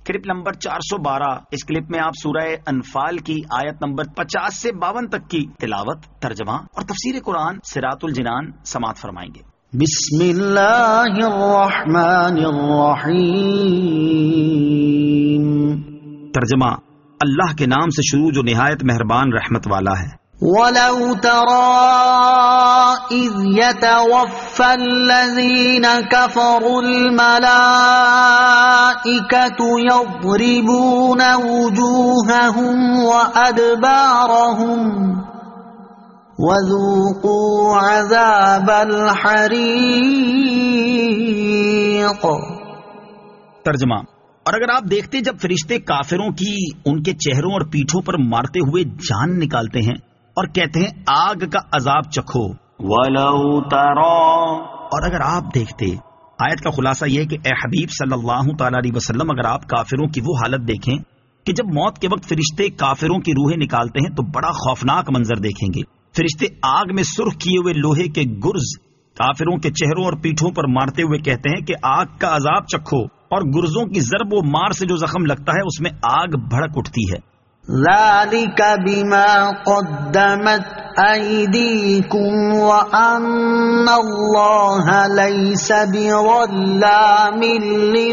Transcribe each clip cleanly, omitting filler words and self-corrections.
Clip number 412. اس clip میں آپ سورہ انفال کی آیت نمبر 50 سے 52 تک کی تلاوت، ترجمہ اور تفسیر قرآن صراط الجنان سماعت فرمائیں گے. بسم اللہ الرحمن الرحیم. ترجمہ: اللہ کے نام سے شروع جو نہایت مہربان رحمت والا ہے. وَلَوْ تَرَىٰ إِذْ يَتَوَفَّى الَّذِينَ كَفَرُوا الْمَلَائِكَةُ يَضْرِبُونَ وُجُوهَهُمْ وَأَدْبَارَهُمْ وَذُوقُوا عَذَابَ الْحَرِيقِ. ترجمہ: اور اگر آپ دیکھتے جب فرشتے کافروں کی ان کے چہروں اور پیٹھوں پر مارتے ہوئے جان نکالتے ہیں اور کہتے ہیں آگ کا عذاب چکھو. وَلَوْ تَرَىٰ. اور اگر آپ دیکھتے. آیت کا خلاصہ یہ ہے کہ اے حبیب صلی اللہ تعالی علیہ وسلم، اگر آپ کافروں کی وہ حالت دیکھیں کہ جب موت کے وقت فرشتے کافروں کی روحیں نکالتے ہیں تو بڑا خوفناک منظر دیکھیں گے. فرشتے آگ میں سرخ کیے ہوئے لوہے کے گرز کافروں کے چہروں اور پیٹھوں پر مارتے ہوئے کہتے ہیں کہ آگ کا عذاب چکھو، اور گرزوں کی ضرب و مار سے جو زخم لگتا ہے اس میں آگ بھڑک اٹھتی ہے. ذَلِكَ بِمَا قَدَّمَتْ أَيْدِيكُمْ وَأَنَّ اللَّهَ لَيْسَ بِظَلَّامٍ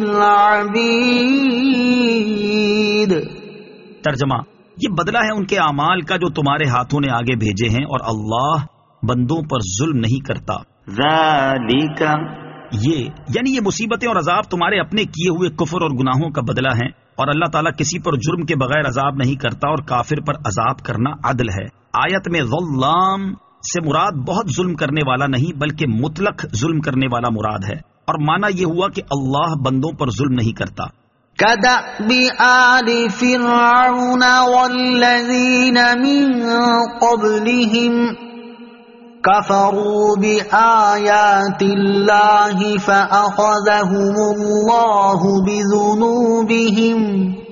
لِّلْعَبِيدِ. ترجمہ: یہ بدلہ ہے ان کے اعمال کا جو تمہارے ہاتھوں نے آگے بھیجے ہیں، اور اللہ بندوں پر ظلم نہیں کرتا. ذَلِكَ. یعنی یہ مصیبتیں اور عذاب تمہارے اپنے کیے ہوئے کفر اور گناہوں کا بدلہ ہے، اور اللہ تعالیٰ کسی پر جرم کے بغیر عذاب نہیں کرتا، اور کافر پر عذاب کرنا عدل ہے. آیت میں ظلام سے مراد بہت ظلم کرنے والا نہیں بلکہ مطلق ظلم کرنے والا مراد ہے، اور معنی یہ ہوا کہ اللہ بندوں پر ظلم نہیں کرتا. كَدَأْبِ آلِ فِرْعَوْنَ وَالَّذِينَ مِن قَبْلِهِمْ كَفَرُوا بِآيَاتِ اللَّهِ فَأَخَذَهُمُ اللَّهُ بِذُنُوبِهِمْ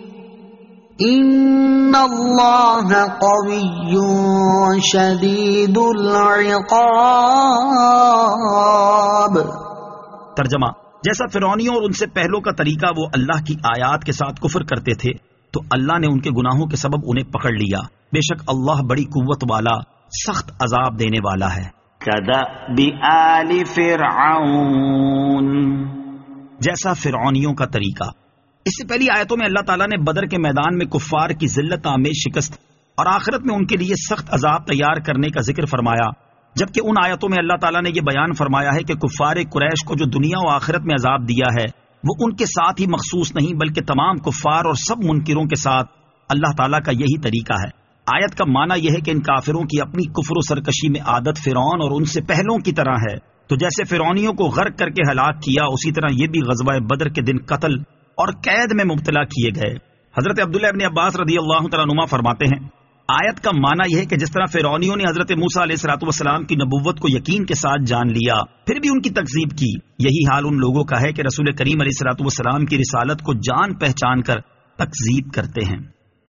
إِنَّ اللَّهَ قَوِيٌّ شَدِيدُ الْعِقَابِ. ترجمہ: جیسا فرعونیوں اور ان سے پہلوں کا طریقہ وہ اللہ کی آیات کے ساتھ کفر کرتے تھے تو اللہ نے ان کے گناہوں کے سبب انہیں پکڑ لیا. بے شک اللہ بڑی قوت والا سخت عذاب دینے والا ہے. كَدَأْبِ آلِ فِرْعَوْنَ. جیسا فرعونیوں کا طریقہ. اس سے پہلی آیتوں میں اللہ تعالیٰ نے بدر کے میدان میں کفار کی ذلت آمیز شکست اور آخرت میں ان کے لیے سخت عذاب تیار کرنے کا ذکر فرمایا، جبکہ ان آیتوں میں اللہ تعالیٰ نے یہ بیان فرمایا ہے کہ کفار قریش کو جو دنیا و آخرت میں عذاب دیا ہے وہ ان کے ساتھ ہی مخصوص نہیں بلکہ تمام کفار اور سب منکروں کے ساتھ اللہ تعالیٰ کا یہی طریقہ ہے. آیت کا معنی یہ ہے کہ ان کافروں کی اپنی کفر و سرکشی میں عادت فرعون اور ان سے پہلوں کی طرح ہے. تو جیسے فرعونیوں کو غرق کر کے ہلاک کیا، اسی طرح یہ بھی غزوہ بدر کے دن قتل اور قید میں مبتلا کیے گئے. حضرت عبداللہ ابن عباس رضی اللہ تعالیٰ عنہما فرماتے ہیں آیت کا معنی یہ ہے کہ جس طرح فرعونیوں نے حضرت موسیٰ علیہ الصلوۃ والسلام کی نبوت کو یقین کے ساتھ جان لیا پھر بھی ان کی تکذیب کی، یہی حال ان لوگوں کا ہے کہ رسول کریم علیہ الصلوۃ والسلام کی رسالت کو جان پہچان کر تکذیب کرتے ہیں.